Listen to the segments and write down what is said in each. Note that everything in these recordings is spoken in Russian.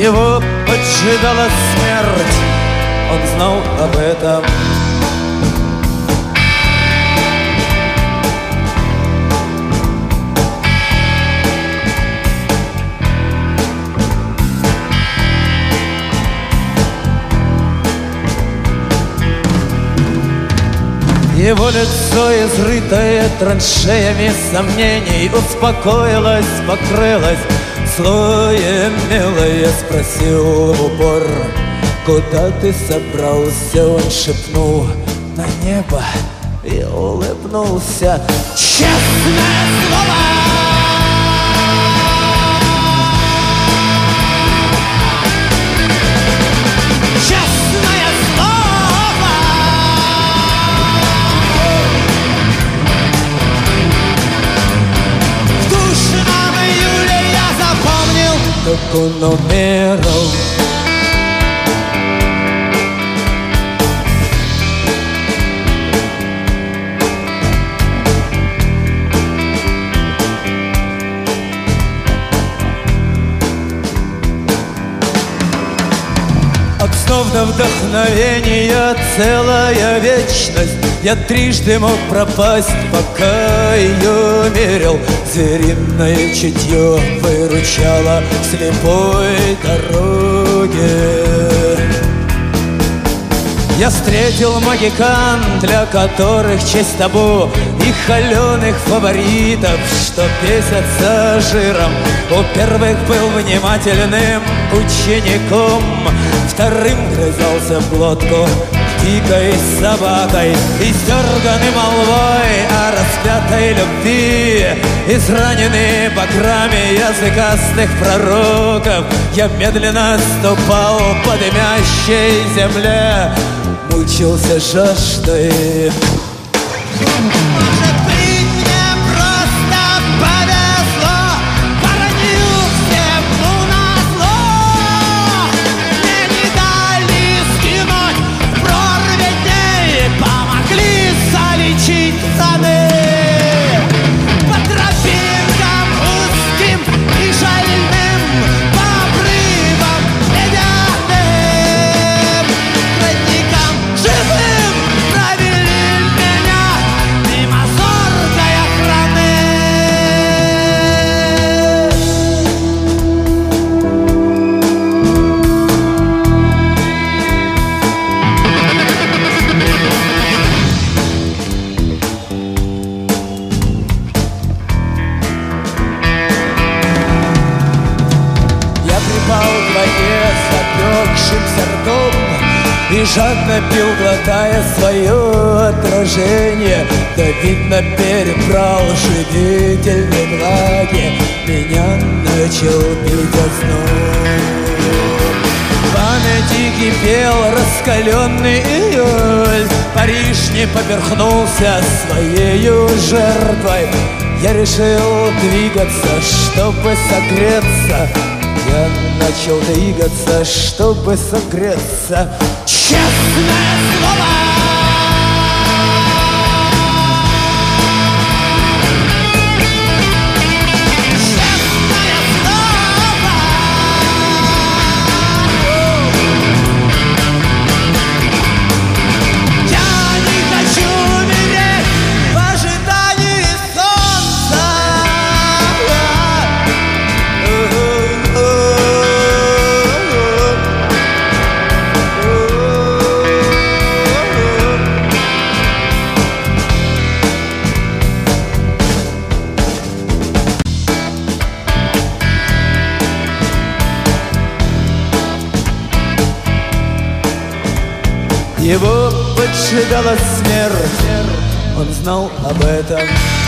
Его поджидала смерть, он знал об этом. Его лицо, изрытое траншеями сомнений, успокоилось, покрылось слоем мела. Я спросил в упор: куда ты собрался? Он шепнул: на небо, и улыбнулся. Честное слово! Честное слово! В душном июле я запомнил, как он умирал. Снов до вдохновения целая вечность. Я трижды мог пропасть, пока ее мерил. Звериное чутье выручало в слепой дороге. Я встретил магикан, для которых честь табу, и холеных фаворитов, что бесятся жиром. У первых был внимательным учеником, вторым грызался в глотку дикой собакой. Истерганный молвой о распятой любви, израненный баграми языкастых пророков, я медленно ступал по дымящей земле, мучился жаждой. Может быть, мне просто повезло, воронил всему назло. Мне не дали скинуть в прорве дней, помогли залечить раны. По тропинкам узким и шальным, по обрывам ледяным, родникам живым провели меня мимо зоркой охраны. Я припал к воде запекшимся ртом и жадно пил, глотая свое отражение. Да, видно, перебрал живительной влаги, меня начал бить озноб. В памяти кипел раскаленный июль, Париж не поперхнулся своею жертвой. Я решил двигаться, чтобы согреться. Я начал двигаться, чтобы согреться. Честное слово! Честное слово! Я не хочу умереть в ожидании солнца. Его поджидала смерть, он знал об этом.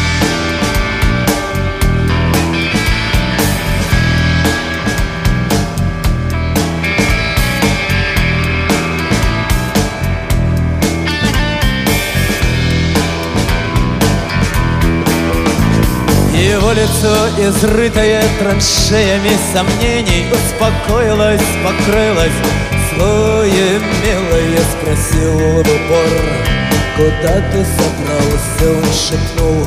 Его лицо, изрытое траншеями сомнений, успокоилось, покрылось слоем мела. Я спросил в упор: куда ты собрался? Он шепнул: